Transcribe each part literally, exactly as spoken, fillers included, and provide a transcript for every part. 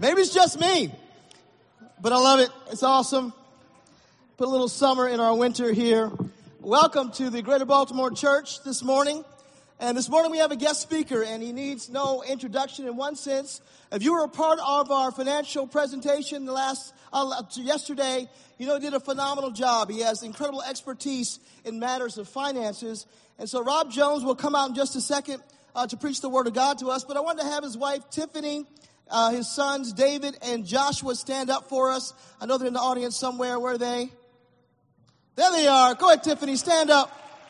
Maybe it's just me, but I love it. It's awesome. Put a little summer in our winter here. Welcome to the Greater Baltimore Church this morning. And this morning we have a guest speaker, and he needs no introduction in one sense. If you were a part of our financial presentation the last uh, yesterday, you know he did a phenomenal job. He has incredible expertise in matters of finances. And so Rob Jones will come out in just a second uh, to preach the Word of God to us. But I wanted to have his wife, Tiffany, uh, his sons, David and Joshua, stand up for us. I know they're in the audience somewhere. Where are they? There they are. Go ahead, Tiffany. Stand up.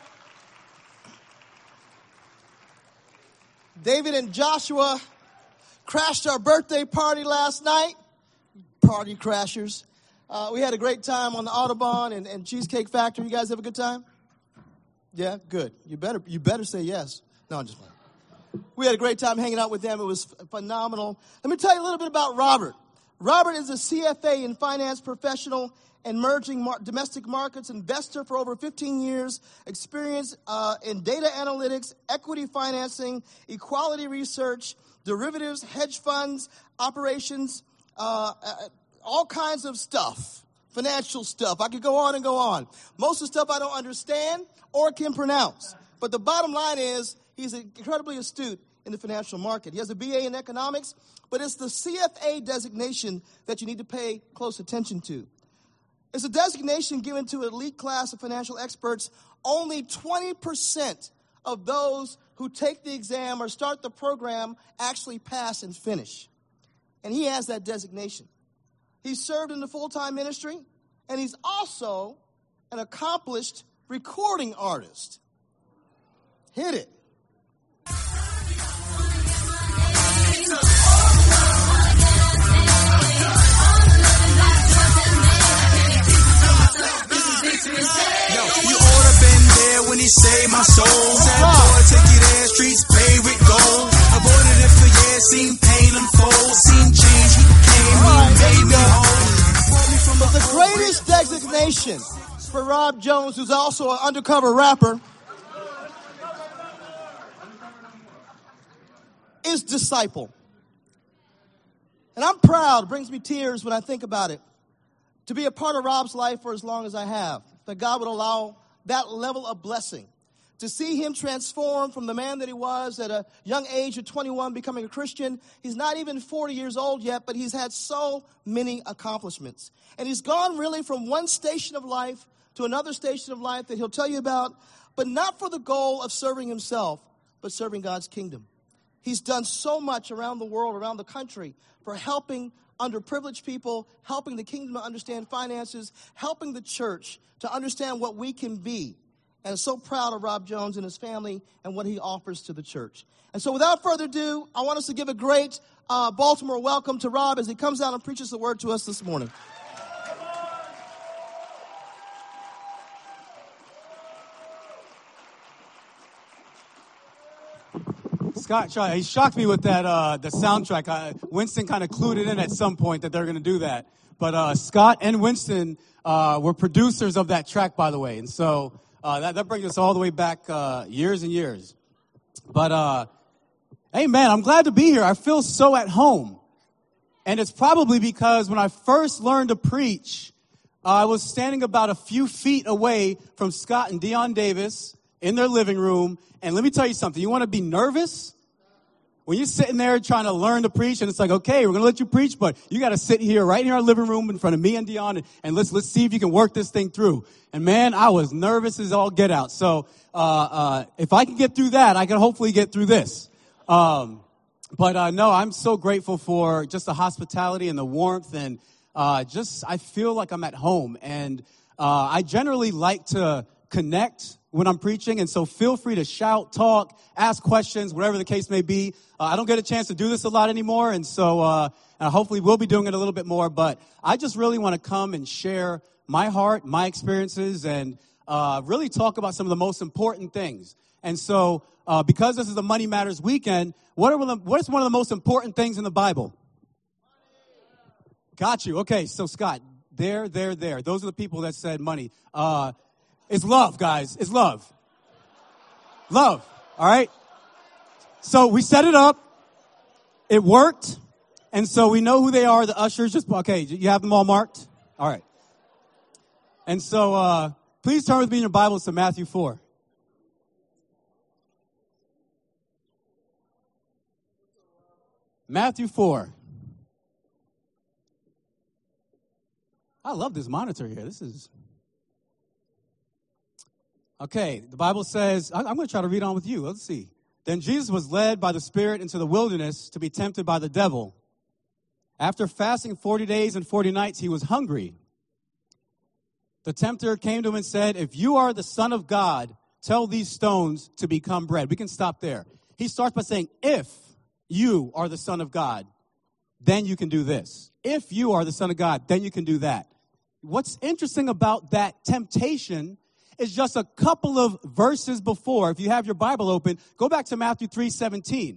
David and Joshua crashed our birthday party last night. Party crashers. Uh, we had a great time on the Audubon and, and Cheesecake Factory. You guys have a good time? Yeah, good. You better you better say yes. No, I'm just playing. We had a great time hanging out with them. It was phenomenal. Let me tell you a little bit about Robert. Robert is a C F A in finance professional and emerging mar- domestic markets investor for over fifteen years, experience uh, in data analytics, equity financing, equality research, derivatives, hedge funds, operations, uh, uh, all kinds of stuff, financial stuff. I could go on and go on. Most of the stuff I don't understand or can pronounce. But the bottom line is he's incredibly astute in the financial market. He has a B A in economics, but it's the C F A designation that you need to pay close attention to. It's a designation given to an elite class of financial experts. Only twenty percent of those who take the exam or start the program actually pass and finish. And he has that designation. He's served in the full-time ministry, and he's also an accomplished recording artist. Hit it. Yo, you ought to been there when he saved my soul. That boy took you there, streets paved with gold. Avoided it for years, seen pain unfold, seen change. He came, he made me whole. But the greatest designation for Rob Jones, who's also an undercover rapper, is disciple. And I'm proud, it brings me tears when I think about it, to be a part of Rob's life for as long as I have. That God would allow that level of blessing. To see him transform from the man that he was at a young age of twenty-one, becoming a Christian. He's not even forty years old yet, but he's had so many accomplishments. And he's gone really from one station of life to another station of life that he'll tell you about, but not for the goal of serving himself, but serving God's kingdom. He's done so much around the world, around the country, for helping underprivileged people, helping the kingdom to understand finances, helping the church to understand what we can be. And I'm so proud of Rob Jones and his family and what he offers to the church. And so without further ado, I want us to give a great uh, Baltimore welcome to Rob as he comes out and preaches the word to us this morning. Scott, he shocked me with that, uh, the soundtrack. I, Winston kind of clued it in at some point that they're going to do that. But uh, Scott and Winston uh, were producers of that track, by the way. And so uh, that, that brings us all the way back uh, years and years. But, uh, hey, man, I'm glad to be here. I feel so at home. And it's probably because when I first learned to preach, uh, I was standing about a few feet away from Scott and Dion Davis in their living room. And let me tell you something. You want to be nervous? When you're sitting there trying to learn to preach, and it's like, okay, we're going to let you preach, but you got to sit here right in our living room in front of me and Dion, and, and let's let's see if you can work this thing through. And, man, I was nervous as all get out. So uh, uh, if I can get through that, I can hopefully get through this. Um, but, uh, no, I'm so grateful for just the hospitality and the warmth, and uh, just I feel like I'm at home. And uh, I generally like to connect when I'm preaching, and so feel free to shout, talk, ask questions, whatever the case may be. Uh, I don't get a chance to do this a lot anymore, and so uh, uh, hopefully we'll be doing it a little bit more, but I just really want to come and share my heart, my experiences, and uh, really talk about some of the most important things. And so uh, because this is the Money Matters weekend, what, are the, what is one of the most important things in the Bible? Got you. Okay, so Scott, there, there, there. Those are the people that said money. Uh It's love, guys. It's love. Love. All right? So we set it up. It worked. And so we know who they are, the ushers. Just, okay, you have them all marked? All right. And so uh, please turn with me in your Bibles to Matthew four. Matthew four. I love this monitor here. This is... Okay, the Bible says, I'm going to try to read on with you. Let's see. Then Jesus was led by the Spirit into the wilderness to be tempted by the devil. After fasting forty days and forty nights, he was hungry. The tempter came to him and said, if you are the Son of God, tell these stones to become bread. We can stop there. He starts by saying, if you are the Son of God, then you can do this. If you are the Son of God, then you can do that. What's interesting about that temptation is just a couple of verses before. If you have your Bible open, go back to Matthew three seventeen.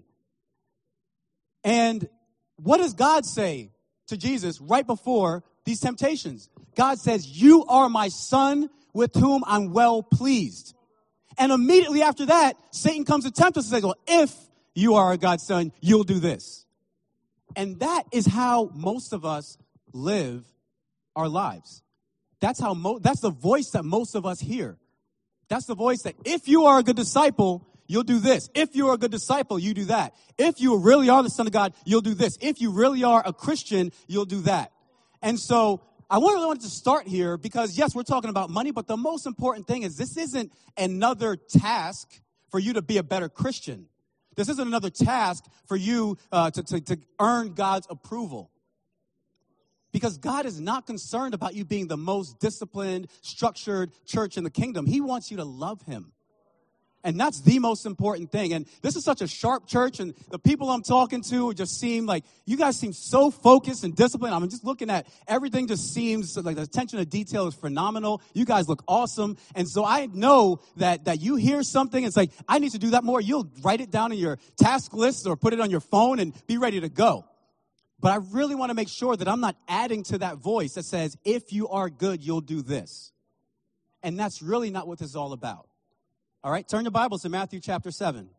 And what does God say to Jesus right before these temptations? God says, you are my Son with whom I'm well pleased. And immediately after that, Satan comes to tempt us and says, well, if you are God's Son, you'll do this. And that is how most of us live our lives. That's how mo- that's the voice that most of us hear. That's the voice that if you are a good disciple, you'll do this. If you are a good disciple, you do that. If you really are the Son of God, you'll do this. If you really are a Christian, you'll do that. And so I really wanted to start here because, yes, we're talking about money, but the most important thing is this isn't another task for you to be a better Christian. This isn't another task for you uh, to, to, to earn God's approval. Because God is not concerned about you being the most disciplined, structured church in the kingdom. He wants you to love him. And that's the most important thing. And this is such a sharp church, and the people I'm talking to just seem like, you guys seem so focused and disciplined. I'm just looking at everything just seems like the attention to detail is phenomenal. You guys look awesome. And so I know that, that you hear something, it's like, I need to do that more. You'll write it down in your task list or put it on your phone and be ready to go. But I really want to make sure that I'm not adding to that voice that says, if you are good, you'll do this. And that's really not what this is all about. All right, turn your Bibles to Matthew chapter seven.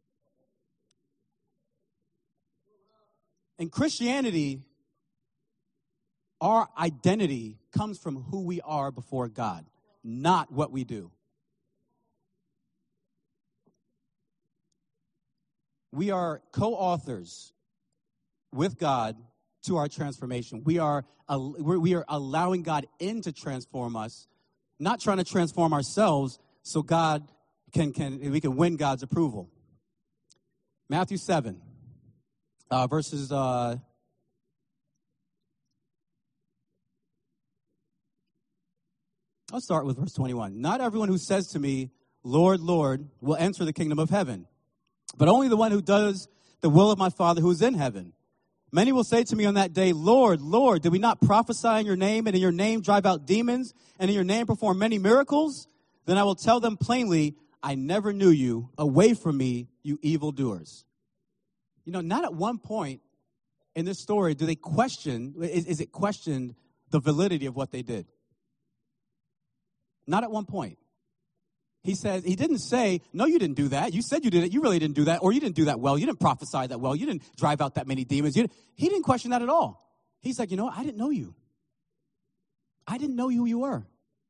In Christianity, our identity comes from who we are before God, not what we do. We are co-authors with God to our transformation. We are we are allowing God in to transform us, not trying to transform ourselves so God can can we can win God's approval. Matthew seven, uh, verses. Uh, I'll start with verse twenty-one. Not everyone who says to me, Lord, Lord, will enter the kingdom of heaven, but only the one who does the will of my Father who is in heaven. Many will say to me on that day, Lord, Lord, did we not prophesy in your name, and in your name drive out demons, and in your name perform many miracles? Then I will tell them plainly, I never knew you. Away from me, you evildoers. You know, not at one point in this story do they question, is, is it questioned the validity of what they did. Not at one point. He says, he didn't say, no, you didn't do that. You said you did it. You really didn't do that. Or you didn't do that well. You didn't prophesy that well. You didn't drive out that many demons. You, he didn't question that at all. He's like, you know what? I didn't know you. I didn't know who you were.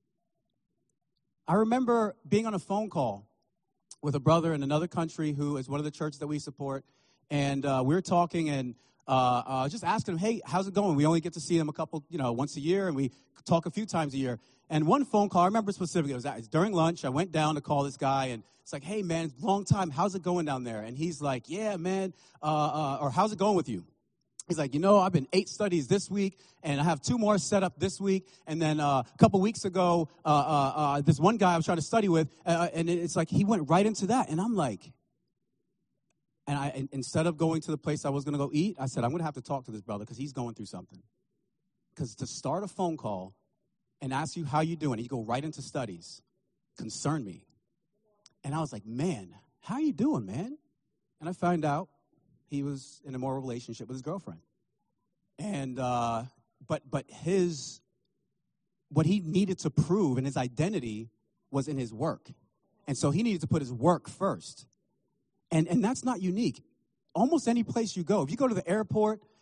I remember being on a phone call with a brother in another country who is one of the churches that we support. And uh, we were talking and uh, uh, just asking him, hey, how's it going? We only get to see him a couple, you know, once a year. And we talk a few times a year. And one phone call, I remember specifically, it was, it was during lunch. I went down to call this guy, and it's like, hey, man, long time. How's it going down there? And he's like, yeah, man, uh, uh, or how's it going with you? He's like, you know, I've been eight studies this week, and I have two more set up this week. And then uh, a couple weeks ago, uh, uh, uh, this one guy I was trying to study with, uh, and it's like he went right into that. And I'm like, and I and instead of going to the place I was going to go eat, I said, I'm going to have to talk to this brother because he's going through something. Because to start a phone call and ask you how you doing, and you go right into studies, concerned me. And I was like, man, how you doing, man? And I found out he was in a moral relationship with his girlfriend. And, uh, but, but his, what he needed to prove in his identity was in his work. And so he needed to put his work first. And, and that's not unique. Almost any place you go, if you go to the airport,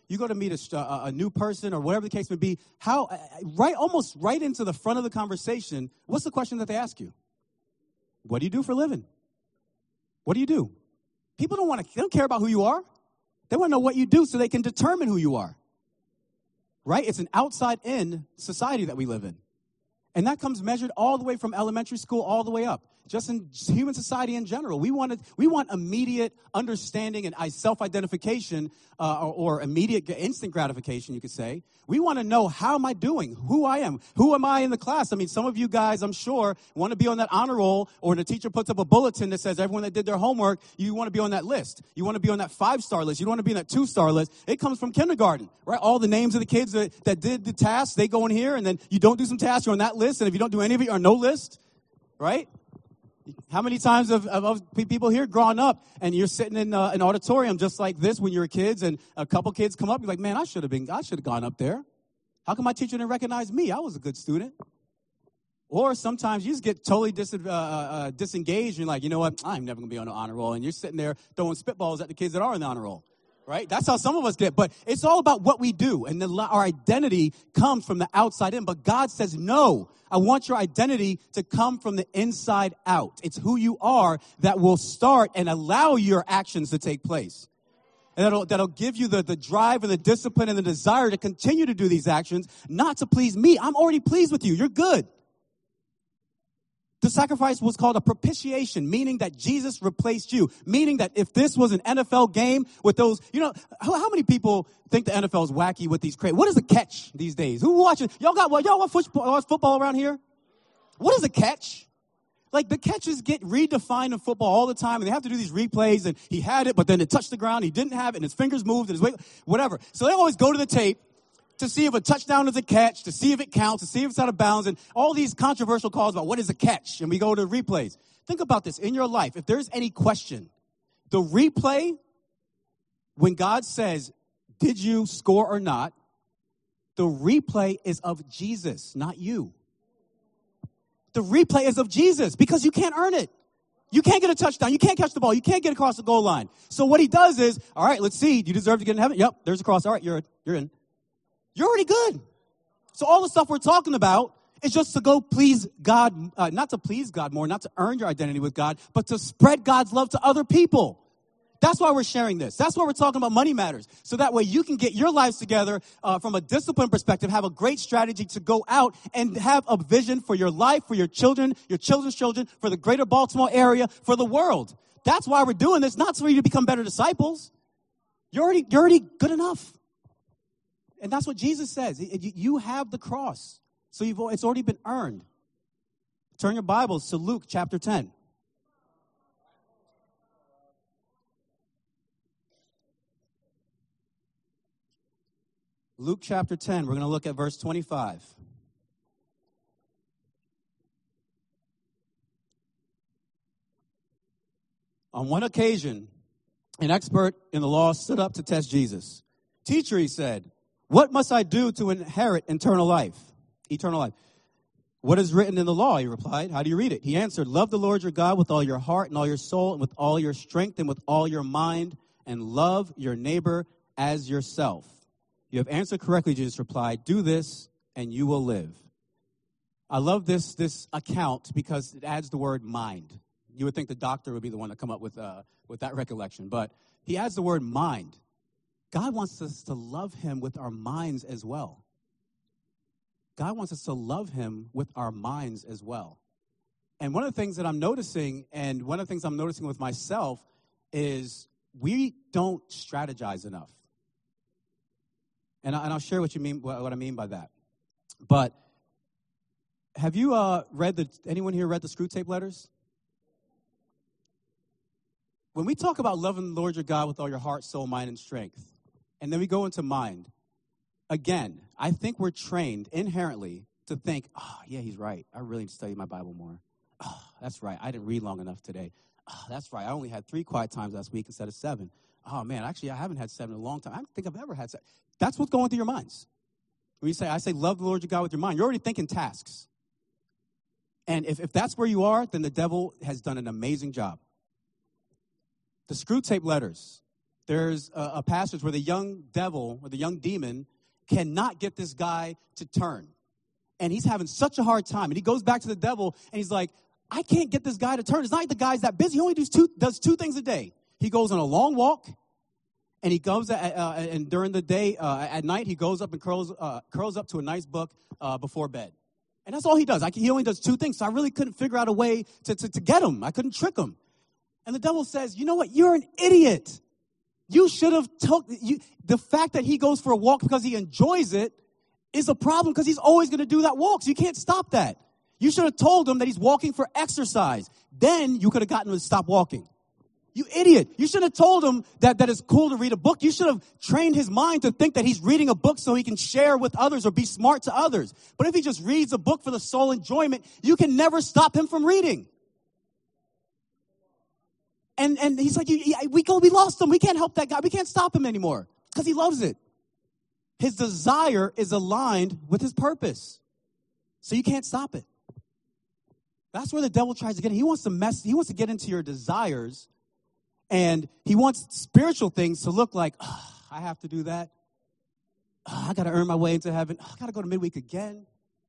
you go to meet a, a, a new person or whatever the case may be, how right almost right into the front of the conversation, what's the question that they ask you? What do you do for a living? What do you do? People don't want to, they don't care about who you are. They want to know what you do so they can determine who you are. Right? It's an outside-in society that we live in. And that comes measured all the way from elementary school all the way up. Just in human society in general. We want, we want immediate understanding and self-identification uh, or, or immediate instant gratification, you could say. We want to know, how am I doing? Who I am? Who am I in the class? I mean, some of you guys, I'm sure, want to be on that honor roll, or the teacher puts up a bulletin that says everyone that did their homework, you want to be on that list. You want to be on that five-star list. You don't want to be on that two-star list. It comes from kindergarten, right? All the names of the kids that, that did the tasks, they go in here, and then you don't do some tasks, you're on that list, and if you don't do any of it, you're on no list, right? How many times have, have people here growing up and you're sitting in uh, an auditorium just like this when you were kids, and a couple kids come up, you're like, man, I should have been, I should have gone up there. How come my teacher didn't recognize me? I was a good student. Or sometimes you just get totally dis, uh, uh, disengaged and you're like, you know what, I'm never going to be on the honor roll. And you're sitting there throwing spitballs at the kids that are on the honor roll. Right? That's how some of us get. But it's all about what we do. And the, our identity comes from the outside in. But God says, no, I want your identity to come from the inside out. It's who you are that will start and allow your actions to take place. And that'll, that'll give you the, the drive and the discipline and the desire to continue to do these actions, not to please me. I'm already pleased with you. You're good. The sacrifice was called a propitiation, meaning that Jesus replaced you. Meaning that if this was an N F L game with those, you know, how, how many people think the N F L is wacky with these crazy? What is a catch these days? Who watches? Y'all got what? Y'all watch football, watch football around here? What is a catch? Like, the catches get redefined in football all the time, and they have to do these replays, and he had it, but then it touched the ground, he didn't have it, and his fingers moved, and his weight, whatever. So they always go to the tape to see if a touchdown is a catch, to see if it counts, to see if it's out of bounds, and all these controversial calls about what is a catch, and we go to replays. Think about this. In your life, if there's any question, the replay, when God says, did you score or not, the replay is of Jesus, not you. The replay is of Jesus, because you can't earn it. You can't get a touchdown. You can't catch the ball. You can't get across the goal line. So what he does is, all right, let's see. You deserve to get in heaven? Yep, there's a cross. All right, you're, you're in. You're already good. So all the stuff we're talking about is just to go please God, uh, not to please God more, not to earn your identity with God, but to spread God's love to other people. That's why we're sharing this. That's why we're talking about Money Matters. So that way you can get your lives together uh, from a discipline perspective, have a great strategy to go out and have a vision for your life, for your children, your children's children, for the greater Baltimore area, for the world. That's why we're doing this, not for you to become better disciples. You're already, you're already good enough. And that's what Jesus says. You have the cross. So you've, it's already been earned. Turn your Bibles to Luke chapter ten. Luke chapter ten, we're going to look at verse twenty-five. On one occasion, an expert in the law stood up to test Jesus. Teacher, he said, what must I do to inherit eternal life? Eternal life. What is written in the law? He replied. How do you read it? He answered, love the Lord your God with all your heart and all your soul and with all your strength and with all your mind, and love your neighbor as yourself. You have answered correctly, Jesus replied. Do this and you will live. I love this, this account because it adds the word mind. You would think the doctor would be the one to come up with, uh, with that recollection, but he adds the word mind. God wants us to love him with our minds as well. God wants us to love him with our minds as well. And one of the things that I'm noticing, and one of the things I'm noticing with myself, is we don't strategize enough. And, I, and I'll share what you mean, what, what I mean by that. But have you uh, read the, anyone here read the Screw Tape Letters? When we talk about loving the Lord your God with all your heart, soul, mind, and strength, and then we go into mind, again, I think we're trained inherently to think, oh, yeah, he's right. I really need to study my Bible more. Oh, that's right. I didn't read long enough today. Oh, that's right. I only had three quiet times last week instead of seven. Oh, man, actually, I haven't had seven in a long time. I don't think I've ever had seven. That's what's going through your minds. When you say, I say, love the Lord your God with your mind, you're already thinking tasks. And if, if that's where you are, then the devil has done an amazing job. The Screw Tape Letters, there's a, a passage where the young devil or the young demon cannot get this guy to turn. And he's having such a hard time. And he goes back to the devil and he's like, I can't get this guy to turn. It's not like the guy's that busy. He only does two, does two things a day. He goes on a long walk, and he goes, uh, uh, and during the day, uh, at night, he goes up and curls uh, curls up to a nice book uh, before bed. And that's all he does. I, he only does two things. So I really couldn't figure out a way to, to, to get him. I couldn't trick him. And the devil says, you know what? You're an idiot. You should have took, you, the fact that he goes for a walk because he enjoys it is a problem because he's always going to do that walk. So you can't stop that. You should have told him that he's walking for exercise. Then you could have gotten him to stop walking. You idiot. You should have told him that, that it's cool to read a book. You should have trained his mind to think that he's reading a book so he can share with others or be smart to others. But if he just reads a book for the sole enjoyment, you can never stop him from reading. And and he's like, we go, we lost him. We can't help that guy. We can't stop him anymore because he loves it. His desire is aligned with his purpose. So you can't stop it. That's where the devil tries to get in. He wants to mess, he wants to get into your desires, and he wants spiritual things to look like, oh, I have to do that. Oh, I got to earn my way into heaven. Oh, I got to go to midweek again.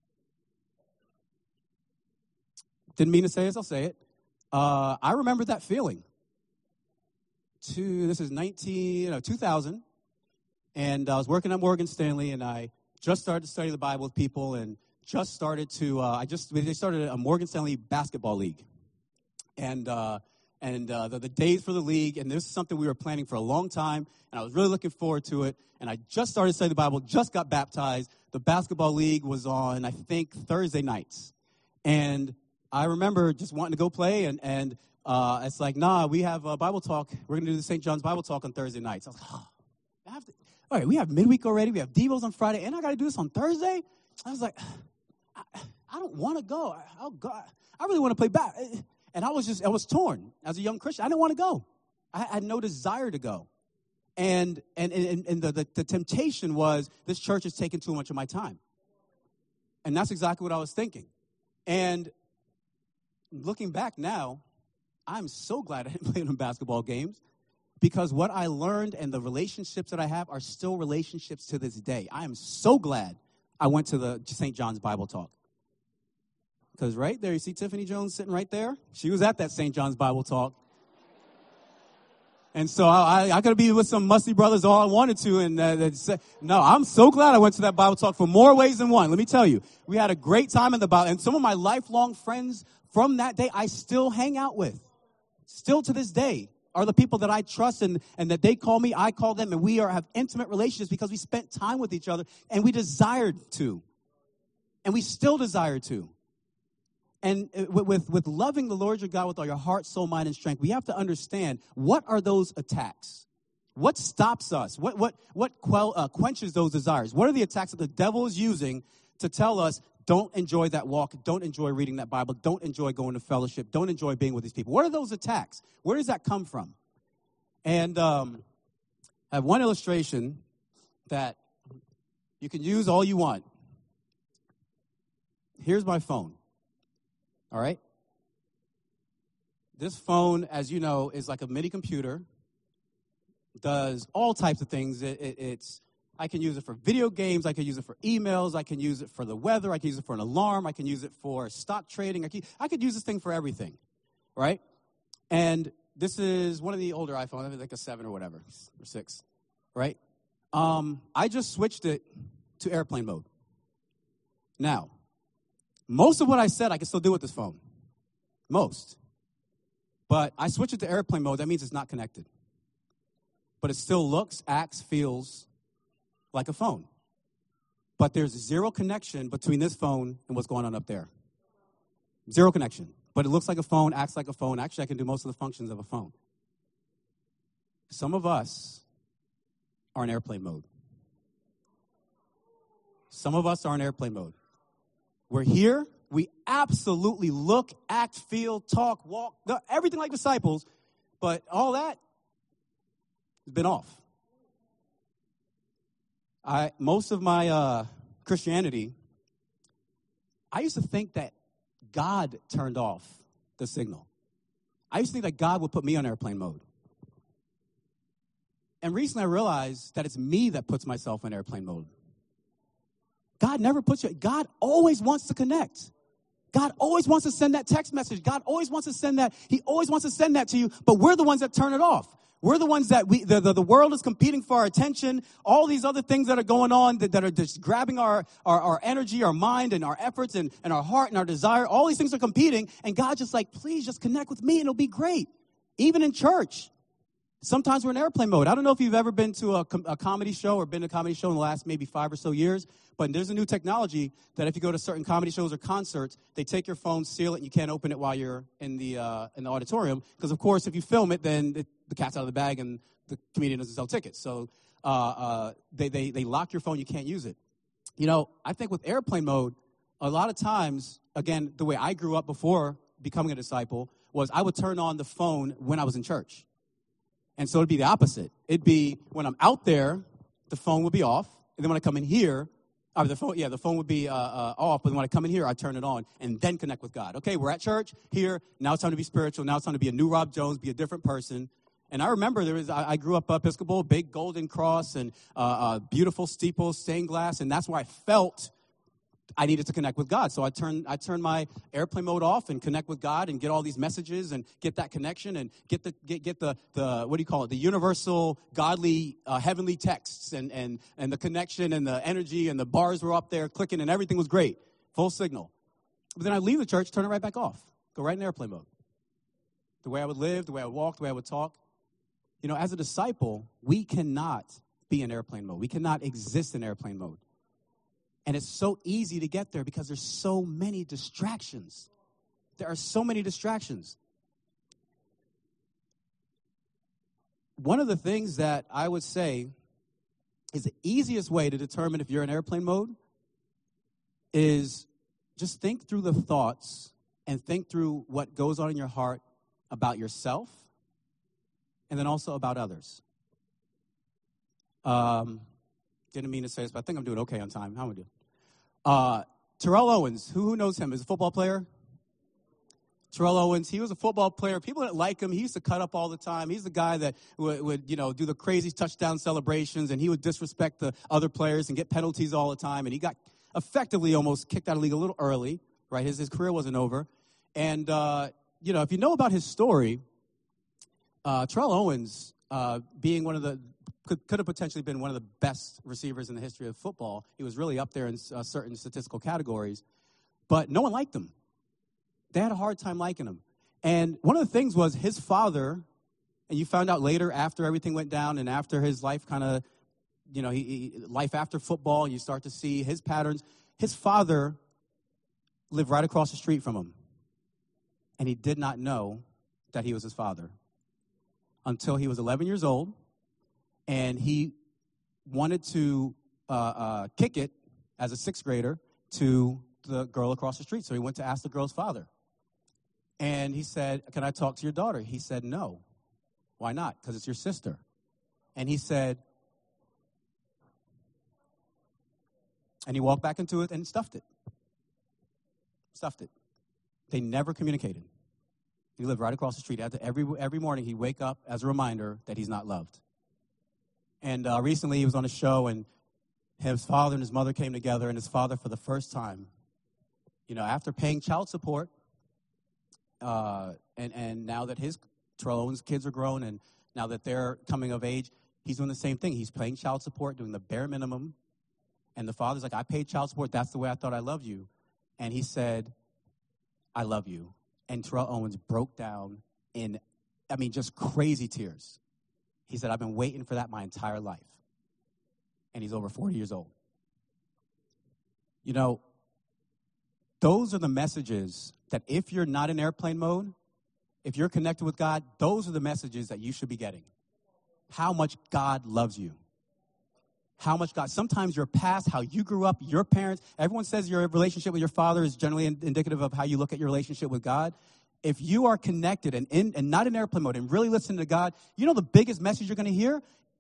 Didn't mean to say this, I'll say it. Uh, I remember that feeling. Two, this is nineteen, no, two thousand, and I was working at Morgan Stanley, and I just started to study the Bible with people, and just started to, uh, I just, they started a Morgan Stanley basketball league. And uh, and uh, the, the days for the league, and this is something we were planning for a long time, and I was really looking forward to it. And I just started studying the Bible, just got baptized. The basketball league was on, I think, Thursday nights. And I remember just wanting to go play, and, and uh, it's like, nah, we have a Bible talk. We're going to do the Saint John's Bible talk on Thursday nights. I was like, oh, I have to, all right, we have midweek already. We have Devos on Friday, and I got to do this on Thursday? I was like, I, I don't want to go. I, I'll go. I really want to play back. And I was just, I was torn. As a young Christian, I didn't want to go. I had no desire to go. And and and, and the, the, the temptation was, this church is taking too much of my time. And that's exactly what I was thinking. And looking back now, I'm so glad I didn't play in the basketball games, because what I learned and the relationships that I have are still relationships to this day. I am so glad I went to the Saint John's Bible talk. Because right there, you see Tiffany Jones sitting right there? She was at that Saint John's Bible talk. And so I, I, I could be with some musty brothers all I wanted to. And uh, say, no, I'm so glad I went to that Bible talk for more ways than one. Let me tell you, we had a great time in the Bible. And some of my lifelong friends from that day, I still hang out with. Still to this day are the people that I trust, and, and that they call me, I call them, and we are have intimate relationships because we spent time with each other, and we desired to. And we still desire to. And with, with loving the Lord your God with all your heart, soul, mind, and strength, we have to understand, what are those attacks? What stops us? What what what quell, uh, quenches those desires? What are the attacks that the devil is using to tell us, don't enjoy that walk, don't enjoy reading that Bible, don't enjoy going to fellowship, don't enjoy being with these people? What are those attacks? Where does that come from? And um, I have one illustration that you can use all you want. Here's my phone. All right? This phone, as you know, is like a mini computer. Does all types of things. It, it, it's I can use it for video games. I can use it for emails. I can use it for the weather. I can use it for an alarm. I can use it for stock trading. I, can, I could use this thing for everything, right? And this is one of the older iPhones, I think like a seven or whatever, or six, right? Um, I just switched it to airplane mode. Now, most of what I said I can still do with this phone. Most. But I switch it to airplane mode. That means it's not connected. But it still looks, acts, feels like a phone. But there's zero connection between this phone and what's going on up there. Zero connection. But it looks like a phone, acts like a phone. Actually, I can do most of the functions of a phone. Some of us are in airplane mode. Some of us are in airplane mode. We're here. We absolutely look, act, feel, talk, walk, everything like disciples. But all that has been off. I most of my uh, Christianity, I used to think that God turned off the signal. I used to think that God would put me on airplane mode. And recently I realized that it's me that puts myself in airplane mode. God never puts you. God always wants to connect. God always wants to send that text message. God always wants to send that. He always wants to send that to you, but we're the ones that turn it off. We're the ones that we, the, the, the world is competing for our attention. All these other things that are going on that, that are just grabbing our, our, our energy, our mind, and our efforts, and, and our heart, and our desire. All these things are competing, and God's just like, please just connect with me, and it'll be great. Even in church. Sometimes we're in airplane mode. I don't know if you've ever been to a, a comedy show or been to a comedy show in the last maybe five or so years, but there's a new technology that if you go to certain comedy shows or concerts, they take your phone, seal it, and you can't open it while you're in the uh, in the auditorium. Because, of course, if you film it, then it, the cat's out of the bag and the comedian doesn't sell tickets. So uh, uh, they, they, they lock your phone. You can't use it. You know, I think with airplane mode, a lot of times, again, the way I grew up before becoming a disciple was I would turn on the phone when I was in church. And so it'd be the opposite. It'd be when I'm out there, the phone would be off. And then when I come in here, or the phone, yeah, the phone would be uh, uh, off. But when I come in here, I turn it on and then connect with God. Okay, we're at church here. Now it's time to be spiritual. Now it's time to be a new Rob Jones, be a different person. And I remember there was, I, I grew up Episcopal, big golden cross and uh, uh, beautiful steeples, stained glass. And that's where I felt I needed to connect with God. So I turned I turned my airplane mode off and connect with God and get all these messages and get that connection and get the get get the, the what do you call it? The universal godly uh, heavenly texts and, and and the connection and the energy and the bars were up there clicking and everything was great. Full signal. But then I'd leave the church, turn it right back off. Go right in airplane mode. The way I would live, the way I would walk, the way I would talk. You know, as a disciple, we cannot be in airplane mode. We cannot exist in airplane mode. And it's so easy to get there because there's so many distractions. There are so many distractions. One of the things that I would say is the easiest way to determine if you're in airplane mode is just think through the thoughts and think through what goes on in your heart about yourself and then also about others. Um... Didn't mean to say this, but I think I'm doing okay on time. How am I doing? Uh, Terrell Owens, who, who knows him? Is a football player? Terrell Owens, he was a football player. People didn't like him. He used to cut up all the time. He's the guy that would, would, you know, do the crazy touchdown celebrations, and he would disrespect the other players and get penalties all the time. And he got effectively almost kicked out of the league a little early, right? His, his career wasn't over. And, uh, you know, if you know about his story, uh, Terrell Owens, uh, being one of the Could, could have potentially been one of the best receivers in the history of football. He was really up there in uh, certain statistical categories. But no one liked him. They had a hard time liking him. And one of the things was his father, and you found out later after everything went down and after his life kind of, you know, he, he, life after football, you start to see his patterns. His father lived right across the street from him. And he did not know that he was his father until he was eleven years old. And he wanted to uh, uh, kick it as a sixth grader to the girl across the street. So he went to ask the girl's father. And he said, can I talk to your daughter? He said, no. Why not? Because it's your sister. And he said, and he walked back into it and stuffed it. Stuffed it. They never communicated. He lived right across the street. Every, every morning he'd wake up as a reminder that he's not loved. And uh, recently he was on a show, and his father and his mother came together, and his father, for the first time, you know, after paying child support, uh, and, and now that his, Terrell Owens' kids are grown, and now that they're coming of age, he's doing the same thing. He's paying child support, doing the bare minimum. And the father's like, I paid child support. That's the way I thought I loved you. And he said, I love you. And Terrell Owens broke down in, I mean, just crazy tears. He said, I've been waiting for that my entire life. And he's over forty years old. You know, those are the messages that if you're not in airplane mode, if you're connected with God, those are the messages that you should be getting. How much God loves you. How much God, sometimes your past, how you grew up, your parents, everyone says your relationship with your father is generally indicative of how you look at your relationship with God. If you are connected and in and not in airplane mode and really listening to God, you know the biggest message you're going to hear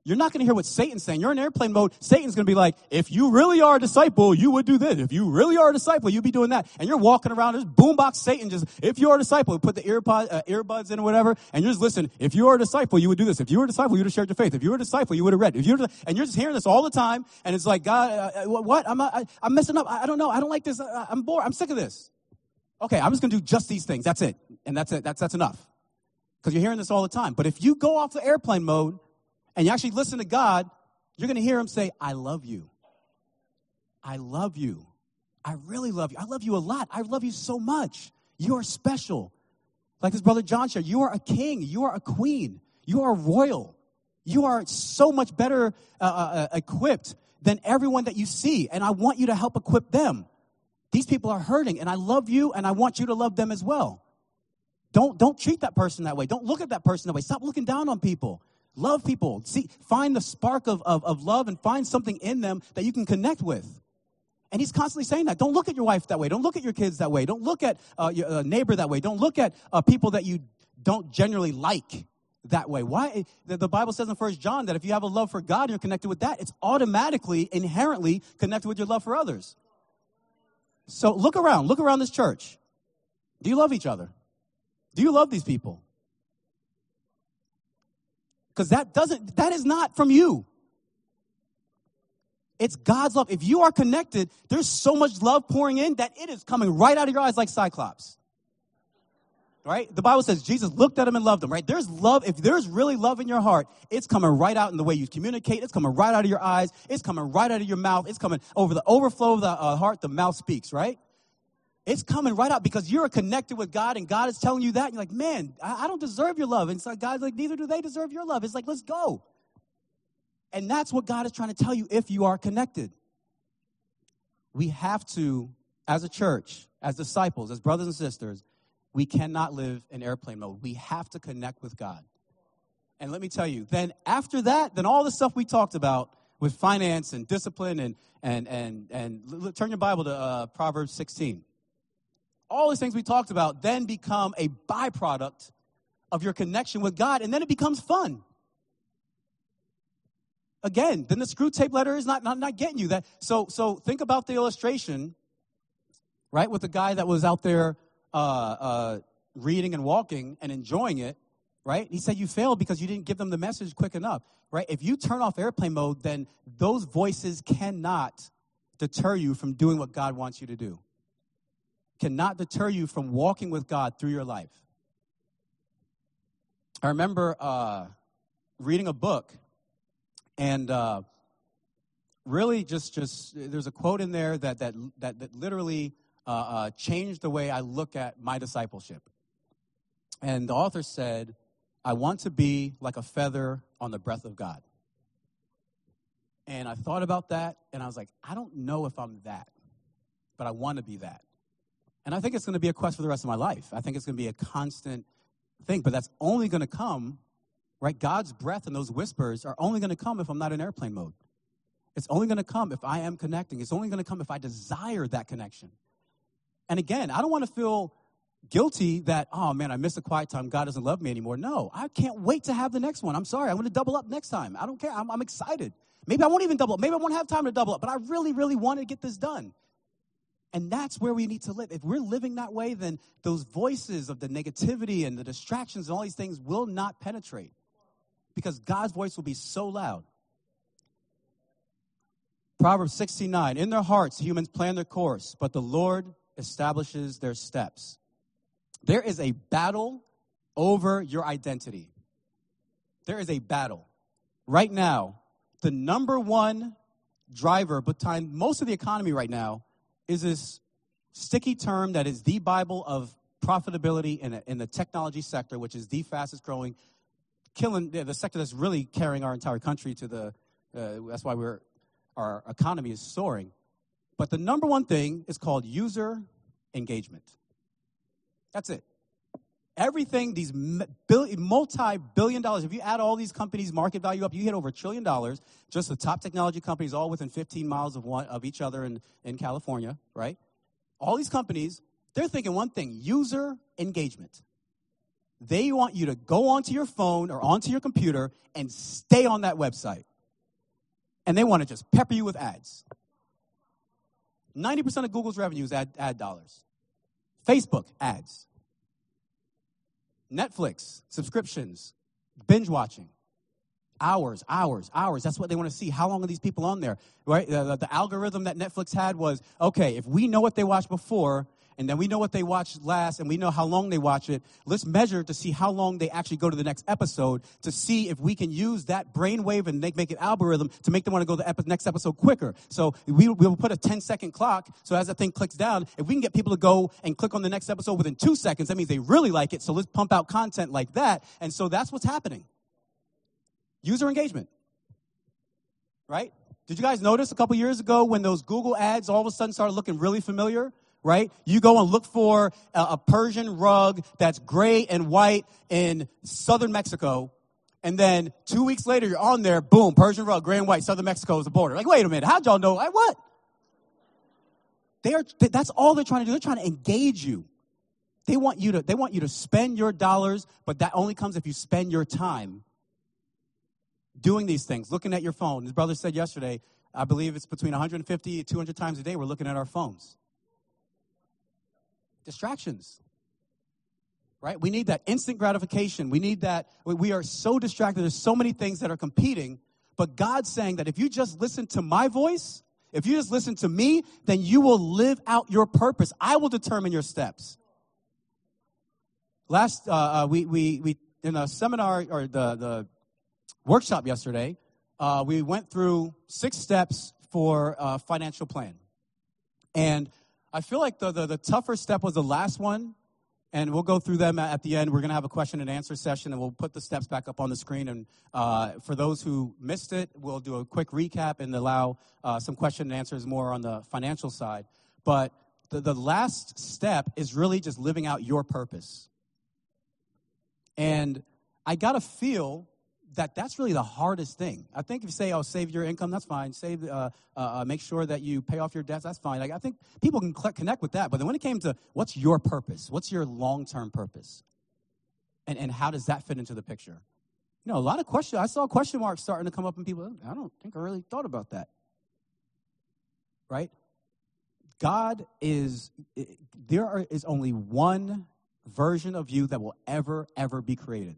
You're not going to hear what Satan's saying. You're in airplane mode. Satan's going to be like, if you really are a disciple, you would do this. If you really are a disciple, you'd be doing that. And you're walking around, this boombox Satan just, if you're a disciple, put the earpod, uh, earbuds in or whatever, and you're just listening. If you are a disciple, you would do this. If you were a disciple, you would have shared your faith. If you were a disciple, you would have read. If you were, and you're just hearing this all the time, and it's like, God, uh, what? I'm, I, I'm messing up. I, I don't know. I don't like this. I, I'm bored. I'm sick of this. Okay, I'm just going to do just these things. That's it. And that's it. That's, that's enough. Because you're hearing this all the time. But if you go off the airplane mode, and you actually listen to God, you're going to hear him say, I love you. I love you. I really love you. I love you a lot. I love you so much. You are special. Like his brother John shared, you are a king. You are a queen. You are royal. You are so much better uh, uh, equipped than everyone that you see. And I want you to help equip them. These people are hurting, and I love you, and I want you to love them as well. Don't, don't treat that person that way. Don't look at that person that way. Stop looking down on people. Love people. See, find the spark of, of, of love and find something in them that you can connect with. And he's constantly saying that. Don't look at your wife that way. Don't look at your kids that way. Don't look at uh, your uh, neighbor that way. Don't look at uh, people that you don't generally like that way. Why? The, the Bible says in First John that if you have a love for God and you're connected with that, it's automatically, inherently connected with your love for others. So look around. Look around this church. Do you love each other? Do you love these people? Because that doesn't, that is not from you. It's God's love. If you are connected, there's so much love pouring in that it is coming right out of your eyes like Cyclops. Right? The Bible says Jesus looked at him and loved him, right? There's love. If there's really love in your heart, it's coming right out in the way you communicate. It's coming right out of your eyes. It's coming right out of your mouth. It's coming over the overflow of the uh, heart. The mouth speaks, right? It's coming right out because you're connected with God and God is telling you that. And you're like, man, I, I don't deserve your love. And it's like, God's like, neither do they deserve your love. It's like, let's go. And that's what God is trying to tell you if you are connected. We have to, as a church, as disciples, as brothers and sisters, we cannot live in airplane mode. We have to connect with God. And let me tell you, then after that, then all the stuff we talked about with finance and discipline and, and, and, and turn your Bible to uh, Proverbs sixteen. All these things we talked about then become a byproduct of your connection with God, and then it becomes fun. Again, then the screw tape letter is not, not, not getting you that. So, so think about the illustration, right, with the guy that was out there uh, uh, reading and walking and enjoying it, right? He said you failed because you didn't give them the message quick enough, right? If you turn off airplane mode, then those voices cannot deter you from doing what God wants you to do. Cannot deter you from walking with God through your life. I remember uh, reading a book, and uh, really just, just there's a quote in there that that that, that literally uh, uh, changed the way I look at my discipleship. And the author said, I want to be like a feather on the breath of God. And I thought about that, and I was like, I don't know if I'm that, but I want to be that. And I think it's going to be a quest for the rest of my life. I think it's going to be a constant thing, but that's only going to come, right? God's breath and those whispers are only going to come if I'm not in airplane mode. It's only going to come if I am connecting. It's only going to come if I desire that connection. And again, I don't want to feel guilty that, oh, man, I missed a quiet time. God doesn't love me anymore. No, I can't wait to have the next one. I'm sorry. I'm going to double up next time. I don't care. I'm, I'm excited. Maybe I won't even double up. Maybe I won't have time to double up, but I really, really want to get this done. And that's where we need to live. If we're living that way, then those voices of the negativity and the distractions and all these things will not penetrate because God's voice will be so loud. Proverbs sixteen nine, in their hearts humans plan their course, but the Lord establishes their steps. There is a battle over your identity. There is a battle. Right now, the number one driver behind most of the economy right now is this sticky term that is the Bible of profitability in, a, in the technology sector, which is the fastest growing, killing the sector that's really carrying our entire country to the, uh, that's why we're, our economy is soaring. But the number one thing is called user engagement. That's it. Everything, these multi-billion dollars, if you add all these companies' market value up, you hit over a trillion dollars, just the top technology companies all within fifteen miles of one of each other in, in California, right? All these companies, they're thinking one thing, user engagement. They want you to go onto your phone or onto your computer and stay on that website. And they want to just pepper you with ads. ninety percent of Google's revenue is ad, ad dollars. Facebook, ads. Netflix, subscriptions, binge watching. Hours, hours, hours. That's what they want to see. How long are these people on there? Right? The, the, the algorithm that Netflix had was, okay, if we know what they watched before, and then we know what they watched last, and we know how long they watch it, let's measure to see how long they actually go to the next episode to see if we can use that brainwave and make, make an algorithm to make them want to go to the epi- next episode quicker. So we, we'll put a ten-second clock, so as that thing clicks down, if we can get people to go and click on the next episode within two seconds, that means they really like it, so let's pump out content like that. And so that's what's happening. User engagement, right? Did you guys notice a couple years ago when those Google ads all of a sudden started looking really familiar, right? You go and look for a, a Persian rug that's gray and white in southern Mexico, and then two weeks later you're on there, boom, Persian rug, gray and white, southern Mexico is the border. Like, wait a minute, how'd y'all know? Like, what? They are. That's all they're trying to do. They're trying to engage you. They want you to. They want you to spend your dollars, but that only comes if you spend your time doing these things, looking at your phone. His brother said yesterday, I believe it's between one hundred fifty and two hundred times a day we're looking at our phones. Distractions, right? We need that instant gratification. We need that. We are so distracted. There's so many things that are competing, but God's saying that if you just listen to my voice, if you just listen to me, then you will live out your purpose. I will determine your steps. Last, uh, we, we, we, in a seminar or the, the, workshop yesterday, uh, we went through six steps for a financial plan. And I feel like the, the, the tougher step was the last one, and we'll go through them at the end. We're going to have a question and answer session, and we'll put the steps back up on the screen. And uh, for those who missed it, we'll do a quick recap and allow uh, some question and answers more on the financial side. But the, the last step is really just living out your purpose. And I got to feel that that's really the hardest thing. I think if you say, oh, save your income, that's fine. Save, uh, uh, make sure that you pay off your debts, that's fine. Like, I think people can cl- connect with that. But then when it came to what's your purpose? What's your long-term purpose? And and how does that fit into the picture? You know, a lot of questions. I saw question marks starting to come up in people. I don't think I really thought about that. Right? God is, there are, is only one version of you that will ever, ever be created.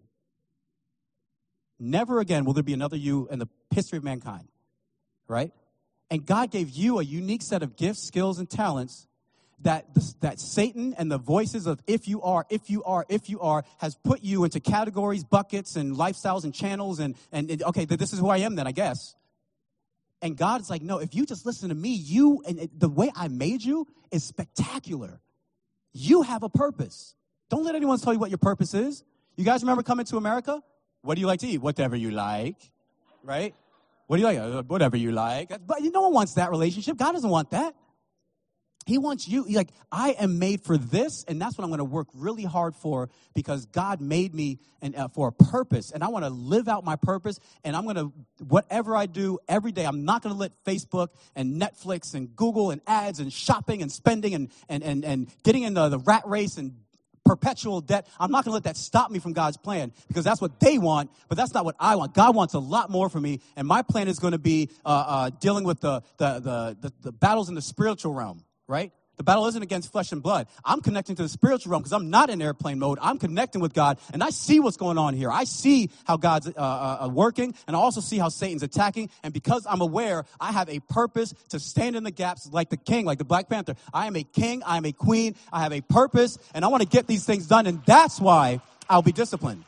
Never again will there be another you in the history of mankind, right? And God gave you a unique set of gifts, skills, and talents that this, that Satan and the voices of if you are, if you are, if you are, has put you into categories, buckets, and lifestyles and channels, and, and, and okay, this is who I am then, I guess. And God is like, no, if you just listen to me, you, and it, the way I made you is spectacular. You have a purpose. Don't let anyone tell you what your purpose is. You guys remember coming to America? What do you like to eat? Whatever you like, right? What do you like? Uh, whatever you like. But no one wants that relationship. God doesn't want that. He wants you. Like, I am made for this, and that's what I'm going to work really hard for because God made me and uh, for a purpose, and I want to live out my purpose, and I'm going to, whatever I do every day, I'm not going to let Facebook and Netflix and Google and ads and shopping and spending and and and, and getting into the rat race and perpetual debt. I'm not going to let that stop me from God's plan because that's what they want, but that's not what I want. God wants a lot more for me, and my plan is going to be uh, uh, dealing with the the, the the the battles in the spiritual realm, right? The battle isn't against flesh and blood. I'm connecting to the spiritual realm because I'm not in airplane mode. I'm connecting with God, and I see what's going on here. I see how God's uh, uh, working, and I also see how Satan's attacking. And because I'm aware, I have a purpose to stand in the gaps like the king, like the Black Panther. I am a king. I am a queen. I have a purpose, and I want to get these things done, and that's why I'll be disciplined.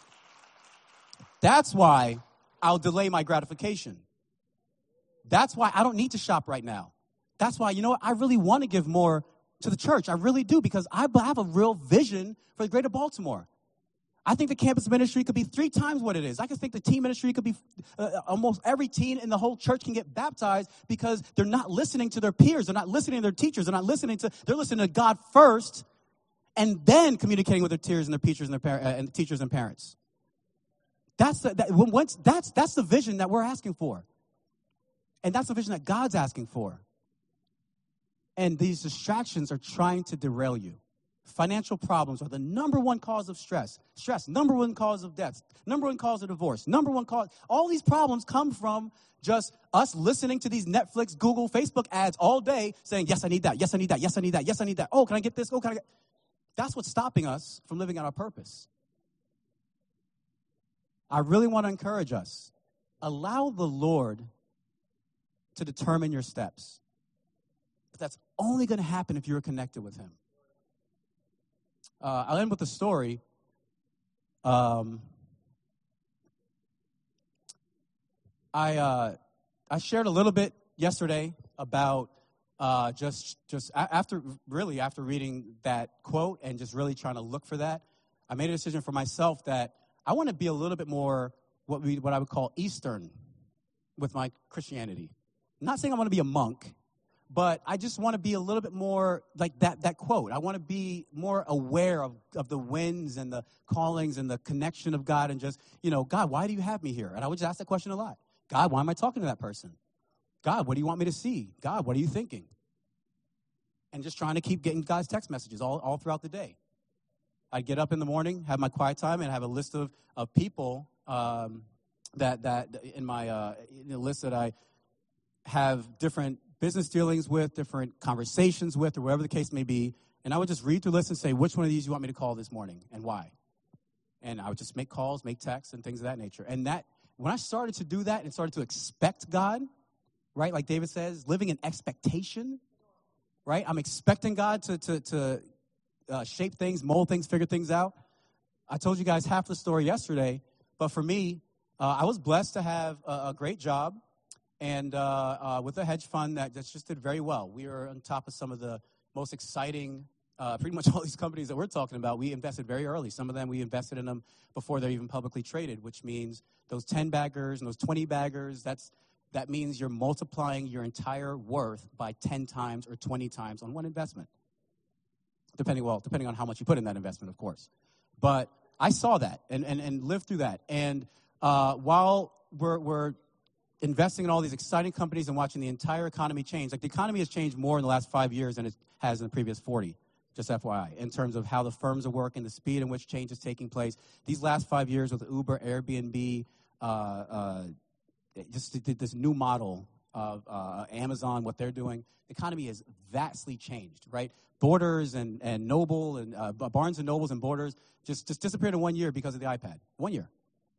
That's why I'll delay my gratification. That's why I don't need to shop right now. That's why, you know what, I really want to give more to the church. I really do, because I have a real vision for the greater Baltimore. I think the campus ministry could be three times what it is. I can think the teen ministry could be uh, almost every teen in the whole church can get baptized because they're not listening to their peers. They're not listening to their teachers. They're not listening to, they're listening to God first and then communicating with their teachers and their teachers and their par- uh, and teachers and parents. That's the, that, once, that's, that's the vision that we're asking for. And that's the vision that God's asking for. And these distractions are trying to derail you financial problems are the number one cause of stress. Stress, number one cause of death, number one cause of divorce, number one cause. All these problems come from just us listening to these Netflix, Google, Facebook ads all day saying, yes, I need that. Yes, I need that. Yes, I need that. Yes, I need that. Oh, can I get this? Oh, can I get... That's what's stopping us from living out our purpose. I really want to encourage us. Allow the Lord to determine your steps. But that's only going to happen if you're connected with him. Uh, I'll end with a story. Um, I uh, I shared a little bit yesterday about uh, just just a- after really after reading that quote and just really trying to look for that. I made a decision for myself that I want to be a little bit more what we what I would call Eastern with my Christianity. I'm not saying I want to be a monk, but I just want to be a little bit more like that that quote. I want to be more aware of, of the winds and the callings and the connection of God and just, you know, God, why do you have me here? And I would just ask that question a lot. God, why am I talking to that person? God, what do you want me to see? God, what are you thinking? And just trying to keep getting God's text messages all, all throughout the day. I'd get up in the morning, have my quiet time, and have a list of, of people um, that that in my uh, in the list that I have different business dealings with, different conversations with, or whatever the case may be. And I would just read through the list and say, which one of these you want me to call this morning and why? And I would just make calls, make texts, and things of that nature. And that when I started to do that and started to expect God, right, like David says, living in expectation, right? I'm expecting God to to to uh, shape things, mold things, figure things out. I told you guys half the story yesterday, but for me, uh, I was blessed to have a, a great job and uh, uh, with a hedge fund that just did very well. We were on top of some of the most exciting, uh, pretty much all these companies that we're talking about. We invested very early. Some of them, we invested in them before they're even publicly traded, which means those ten baggers and those twenty baggers, that's that means you're multiplying your entire worth by ten times or twenty times on one investment. Depending, well, depending on how much you put in that investment, of course. But I saw that and, and, and lived through that. And uh, while we're, we're investing in all these exciting companies and watching the entire economy change, like the economy has changed more in the last five years than it has in the previous forty, just F Y I, in terms of how the firms are working, the speed in which change is taking place. These last five years with Uber, Airbnb, uh, uh, just this new model of uh, Amazon, what they're doing, the economy has vastly changed, right? Borders and, and Noble and uh, Barnes and Nobles and Borders just, just disappeared in one year because of the iPad. One year.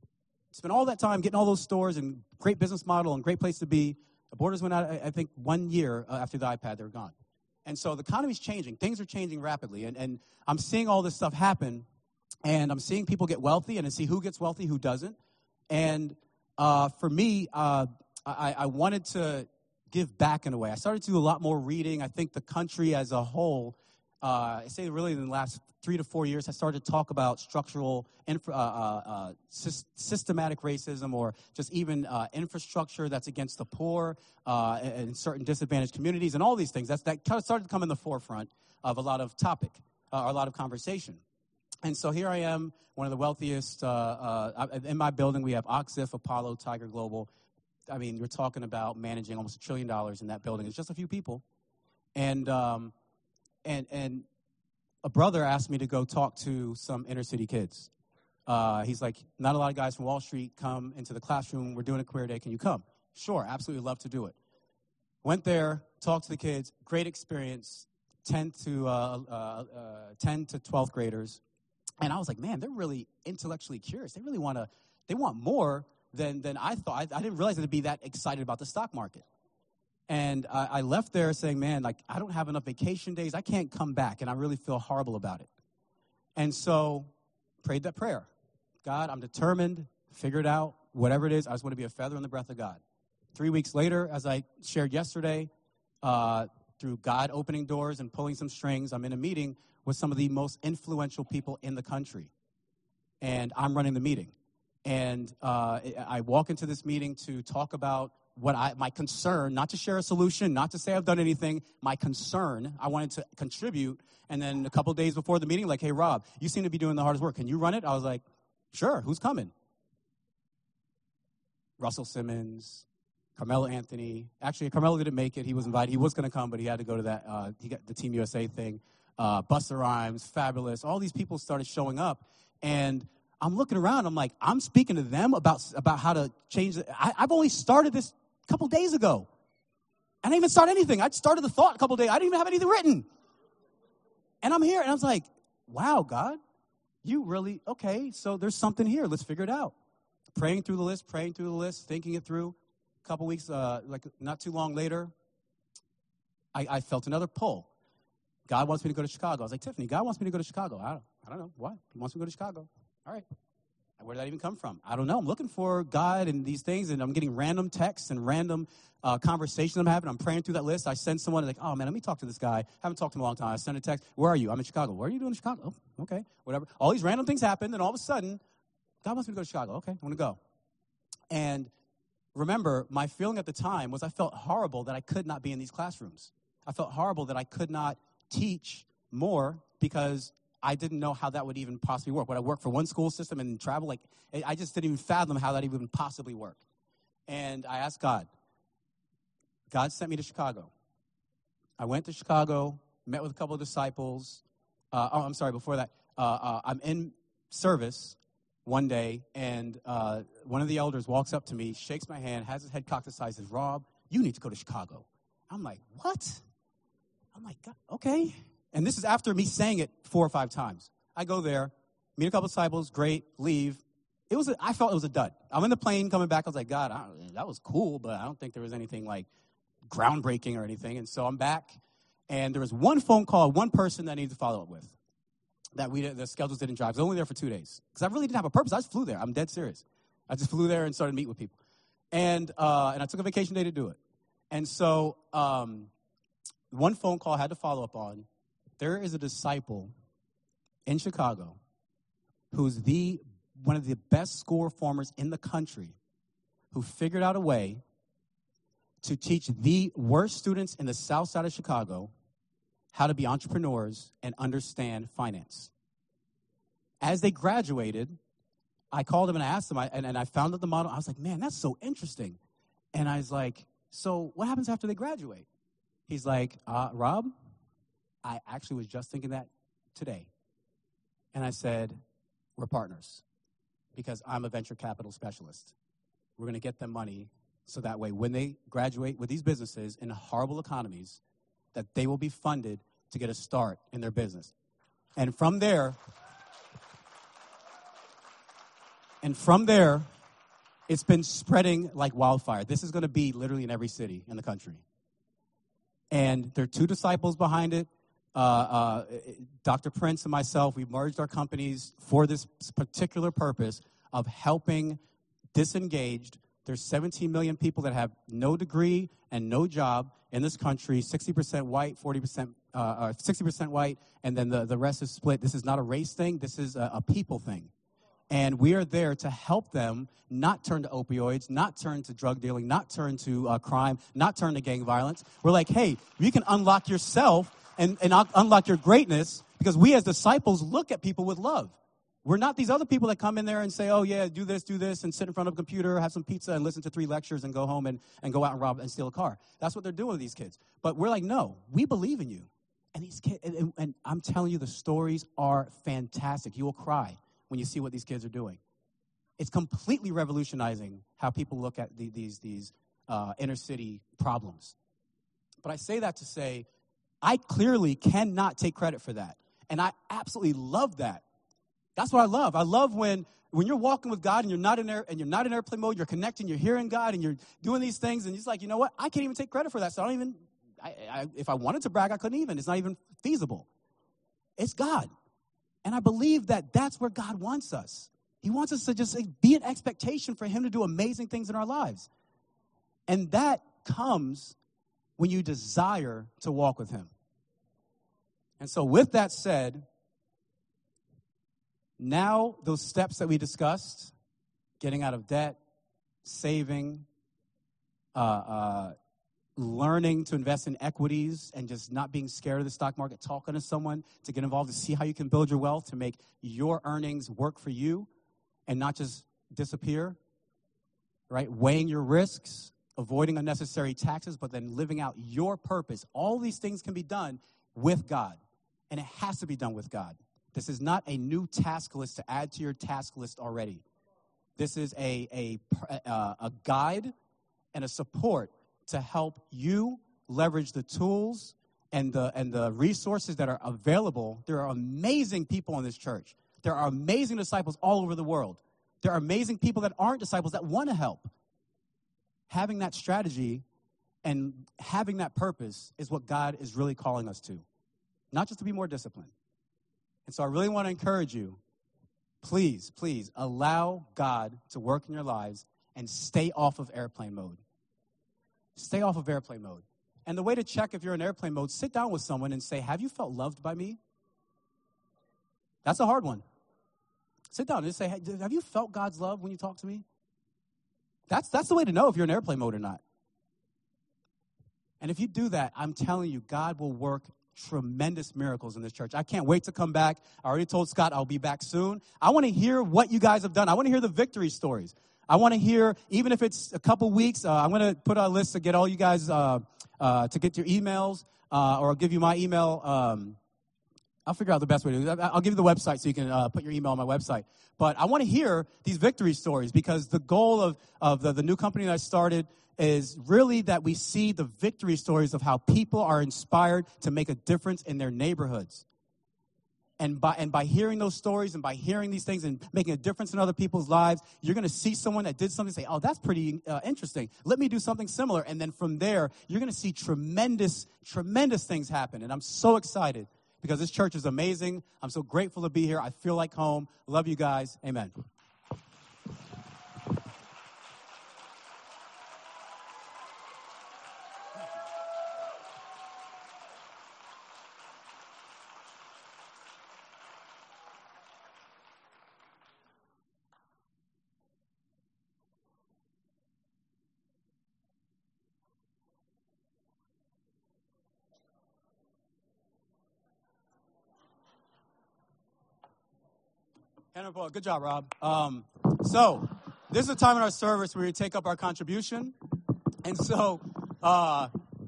Spent all that time getting all those stores and great business model and great place to be. The Borders went out, I think, one year after the iPad, they were gone. And so the economy's changing. Things are changing rapidly. And, and I'm seeing all this stuff happen, and I'm seeing people get wealthy, and I see who gets wealthy, who doesn't. And uh, for me, uh, I, I wanted to give back in a way. I started to do a lot more reading. I think the country as a whole, uh, I say really in the last three to four years, I started to talk about structural, infra, uh, uh, uh, sy- systematic racism, or just even uh, infrastructure that's against the poor uh, in certain disadvantaged communities, and all these things. That's, that kind of started to come in the forefront of a lot of topic, uh, or a lot of conversation. And so here I am, one of the wealthiest. Uh, uh, in my building, we have Oxif, Apollo, Tiger Global. I mean, we're talking about managing almost a trillion dollars in that building. It's just a few people. And um, and and a brother asked me to go talk to some inner city kids. Uh, he's like, not a lot of guys from Wall Street come into the classroom. We're doing a career day. Can you come? Sure, absolutely love to do it. Went there, talked to the kids. Great experience. ten to uh, uh, uh, ten to twelfth graders. And I was like, man, they're really intellectually curious. They really want to. They want more than than I thought. I, I didn't realize they'd be that excited about the stock market. And I, I left there saying, man, like, I don't have enough vacation days. I can't come back, and I really feel horrible about it. And so prayed that prayer. God, I'm determined, figure it out, whatever it is. I just want to be a feather in the breath of God. Three weeks later, as I shared yesterday, uh, through God opening doors and pulling some strings, I'm in a meeting with some of the most influential people in the country. And I'm running the meeting. And uh, I walk into this meeting to talk about what I, my concern, not to share a solution, not to say I've done anything, my concern, I wanted to contribute. And then a couple of days before the meeting, like, hey, Rob, you seem to be doing the hardest work. Can you run it? I was like, sure, who's coming? Russell Simmons, Carmelo Anthony. Actually, Carmelo didn't make it. He was invited. He was going to come, but he had to go to that, uh, he got the Team U S A thing. uh, Busta Rhymes, Fabulous. All these people started showing up, and I'm looking around. I'm like, I'm speaking to them about about how to change it. I, I've only started this a couple days ago. I didn't even start anything. I started the thought a couple days. I didn't even have anything written. And I'm here, and I was like, wow, God, you really, okay, so there's something here. Let's figure it out. Praying through the list, praying through the list, thinking it through. A couple weeks, uh, like not too long later, I, I felt another pull. God wants me to go to Chicago. I was like, Tiffany, God wants me to go to Chicago. I don't, I don't know. Why? He wants me to go to Chicago. All right. Where did that even come from? I don't know. I'm looking for God and these things, and I'm getting random texts and random uh, conversations I'm having. I'm praying through that list. I send someone like, oh, man, let me talk to this guy. I haven't talked to him in a long time. I send a text. Where are you? I'm in Chicago. What are you doing in Chicago? Oh, okay, whatever. All these random things happen, and all of a sudden, God wants me to go to Chicago. Okay, I want to go. And remember, my feeling at the time was I felt horrible that I could not be in these classrooms. I felt horrible that I could not teach more because I didn't know how that would even possibly work. Would I work for one school system and travel? Like, I just didn't even fathom how that even possibly worked. And I asked God. God sent me to Chicago. I went to Chicago, met with a couple of disciples. Uh, oh, I'm sorry, before that, uh, uh, I'm in service one day, and uh, one of the elders walks up to me, shakes my hand, has his head cocked aside, says, Rob, you need to go to Chicago. I'm like, what? I'm like, God, okay. And this is after me saying it four or five times. I go there, meet a couple of disciples, great, leave. It was. A, I felt it was a dud. I'm in the plane coming back. I was like, God, I don't, that was cool, but I don't think there was anything like groundbreaking or anything. And so I'm back, and there was one phone call, one person that I needed to follow up with. That we the schedules didn't drive. I was only there for two days because I really didn't have a purpose. I just flew there. I'm dead serious. I just flew there and started meeting with people, and uh, and I took a vacation day to do it. And so um, one phone call I had to follow up on. There is a disciple in Chicago who's the one of the best school reformers in the country who figured out a way to teach the worst students in the south side of Chicago how to be entrepreneurs and understand finance. As they graduated, I called him and I asked him, I, and, and I found out the model. I was like, man, that's so interesting. And I was like, so what happens after they graduate? He's like, uh, Rob, I actually was just thinking that today. And I said, we're partners because I'm a venture capital specialist. We're going to get them money so that way when they graduate with these businesses in horrible economies, that they will be funded to get a start in their business. And from there, and from there, it's been spreading like wildfire. This is going to be literally in every city in the country. And there are two disciples behind it. Uh, uh, Doctor Prince and myself, we merged our companies for this particular purpose of helping disengaged. There's seventeen million people that have no degree and no job in this country, sixty percent white, forty percent, uh, or sixty percent white, and then the, the rest is split. This is not a race thing. This is a, a people thing. And we are there to help them not turn to opioids, not turn to drug dealing, not turn to uh, crime, not turn to gang violence. We're like, hey, you can unlock yourself and, and unlock your greatness because we as disciples look at people with love. We're not these other people that come in there and say, oh, yeah, do this, do this, and sit in front of a computer, have some pizza, and listen to three lectures, and go home and, and go out and rob and steal a car. That's what they're doing with these kids. But we're like, no, we believe in you. And these kids, and, and, and I'm telling you, the stories are fantastic. You will cry when you see what these kids are doing. It's completely revolutionizing how people look at the, these, these uh, inner city problems. But I say that to say, I clearly cannot take credit for that. And I absolutely love that. That's what I love. I love when, when you're walking with God and you're not in air, and you're not in airplane mode, you're connecting, you're hearing God, and you're doing these things, and it's like, you know what? I can't even take credit for that. So I don't even, I, I, if I wanted to brag, I couldn't even. It's not even feasible. It's God. And I believe that that's where God wants us. He wants us to just be an expectation for him to do amazing things in our lives. And that comes when you desire to walk with him. And so with that said, now those steps that we discussed, getting out of debt, saving, uh, uh, learning to invest in equities and just not being scared of the stock market, talking to someone to get involved to see how you can build your wealth, to make your earnings work for you and not just disappear, right? Weighing your risks, avoiding unnecessary taxes, but then living out your purpose. All these things can be done with God. And it has to be done with God. This is not a new task list to add to your task list already. This is a, a, uh, a guide and a support to help you leverage the tools and the, and the resources that are available. There are amazing people in this church. There are amazing disciples all over the world. There are amazing people that aren't disciples that want to help. Having that strategy and having that purpose is what God is really calling us to. Not just to be more disciplined. And so I really want to encourage you, please, please allow God to work in your lives and stay off of airplane mode. Stay off of airplane mode. And the way to check if you're in airplane mode, sit down with someone and say, have you felt loved by me? That's a hard one. Sit down and just say, hey, have you felt God's love when you talk to me? That's, that's the way to know if you're in airplane mode or not. And if you do that, I'm telling you, God will work tremendous miracles in this church. I can't wait to come back. I already told Scott I'll be back soon. I want to hear what you guys have done. I want to hear the victory stories. I want to hear, even if it's a couple weeks, uh, I'm going to put out a list to get all you guys uh, uh, to get your emails, uh, or I'll give you my email. Um, I'll figure out the best way to do that. I'll give you the website so you can uh, put your email on my website. But I want to hear these victory stories because the goal of, of the, the new company that I started is really that we see the victory stories of how people are inspired to make a difference in their neighborhoods. And by and by hearing those stories and by hearing these things and making a difference in other people's lives, you're going to see someone that did something and say, oh, that's pretty uh, interesting. Let me do something similar. And then from there, you're going to see tremendous, tremendous things happen. And I'm so excited because this church is amazing. I'm so grateful to be here. I feel like home. Love you guys. Amen. Good job, Rob. Um, so, this is a time in our service where we take up our contribution. And so, uh,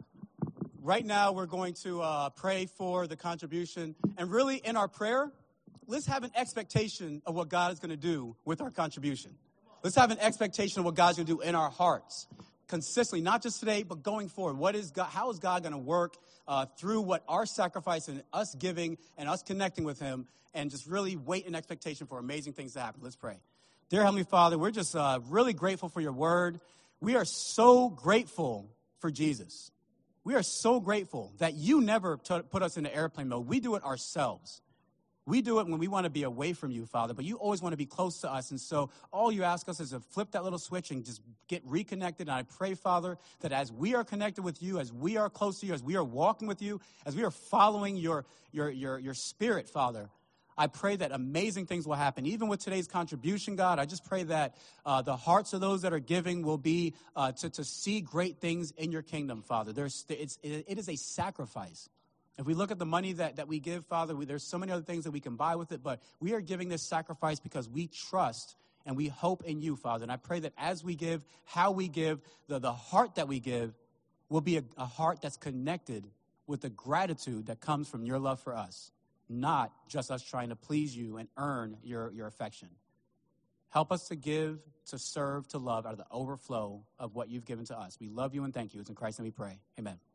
right now we're going to uh, pray for the contribution. And really, in our prayer, let's have an expectation of what God is going to do with our contribution. Let's have an expectation of what God's going to do in our hearts. Consistently, not just today, but going forward. What is God, how is God going to work uh, through what our sacrifice and us giving and us connecting with him, and just really wait in expectation for amazing things to happen. Let's pray. Dear Heavenly Father, we're just uh, really grateful for your word. We are so grateful for Jesus. We are so grateful that you never t- put us into airplane mode. We do it ourselves. We do it when we want to be away from you, Father, but you always want to be close to us. And so all you ask us is to flip that little switch and just get reconnected. And I pray, Father, that as we are connected with you, as we are close to you, as we are walking with you, as we are following your, your, your, your spirit, Father, I pray that amazing things will happen. Even with today's contribution, God, I just pray that uh, the hearts of those that are giving will be uh, to, to see great things in your kingdom, Father. There's, it's, it is a sacrifice. If we look at the money that, that we give, Father, we, there's so many other things that we can buy with it, but we are giving this sacrifice because we trust and we hope in you, Father. And I pray that as we give, how we give, the, the heart that we give will be a, a heart that's connected with the gratitude that comes from your love for us, not just us trying to please you and earn your, your affection. Help us to give, to serve, to love out of the overflow of what you've given to us. We love you and thank you. It's in Christ's name we pray. Amen.